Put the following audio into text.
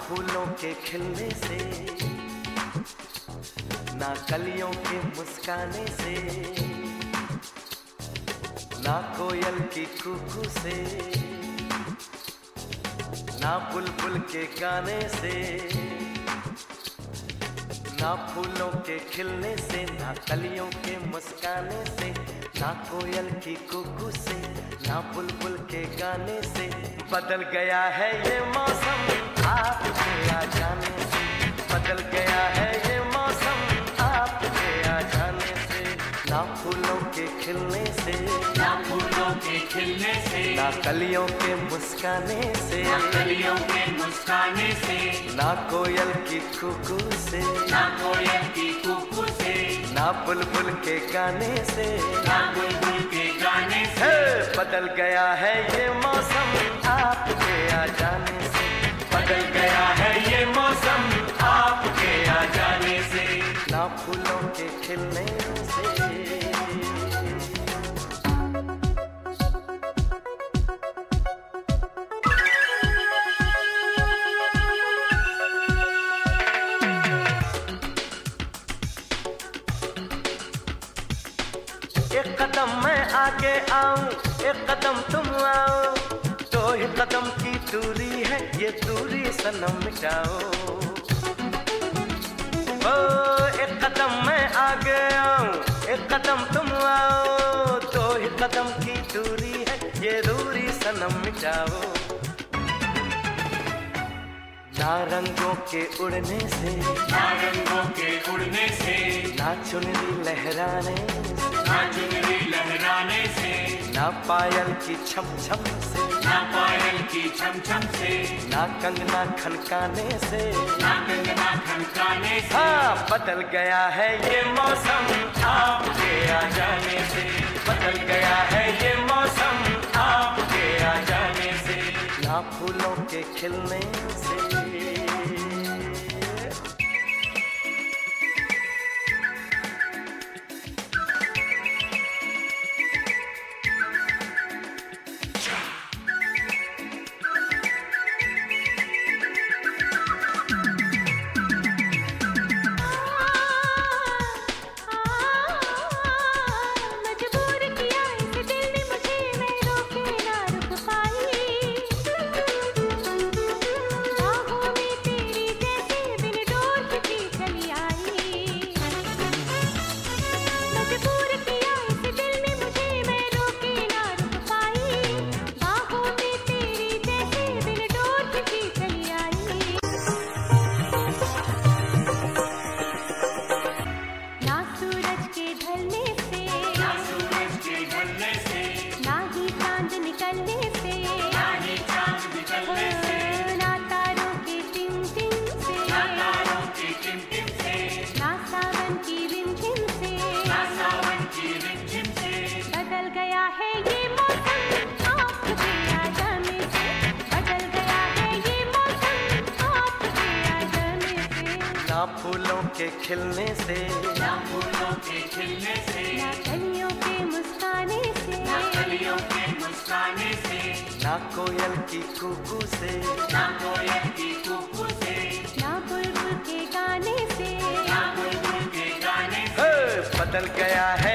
फूलों के खिलने से, ना कलियों के मुस्काने से, ना कोयल की कूकू से, ना बुलबुल के गाने से, ना फूलों के खिलने से, ना कलियों के मुस्काने से, ना कोयल की कूकू से, ना बुलबुल के गाने से। बदल गया है ये मौसम आपके आ जाने से, बदल गया है ये मौसम आपके आ जाने से। ना फूलों के खिलने से, ना फूलों के खिलने से, ना कलियों के मुस्काने से, ना कलियों के मुस्काने से, ना कोयल की कूकू से, ना कोयल की कूकू से, ना बुलबुल के गाने से, ना बुलबुल के गाने से। बदल गया है ये मौसम आपके आ जाने से, बदल गया है ये मौसम आपके आ जाने से। ना फूलों के खिलने से। एक कदम मैं आगे आऊं, एक कदम तुम आओ, दो ही कदम की दूरी है, ये दूरी सनम मिटाओ। ओ एक कदम मैं आगे आऊं, एक कदम तुम आओ, दो ही कदम की दूरी है, ये दूरी सनम मिटाओ। ना रंगों के उड़ने से, ना रंगों के उड़ने से, ना चुनरी लहराने से, ना चुनरी लहराने से, ना पायल की छम छम से, ना पायल की छम छम से, ना कंगना खनकाने से, ना कंगना खनकाने से। हाँ बदल गया है ये मौसम आपके आ जाने से, बदल गया है ये मौसम आपके आ जाने से। ना फूलों के खिलने से। ना फूलों के खिलने से, ना फूलों के खिलने से, ना कलियों के मुस्काने से, ना कलियों के मुस्काने से, ना कोयल की कूकू से, ना कोयल की कूकू से, ना बुलबुल के गाने से। ना बुलबुल के गाने से। बदल गया है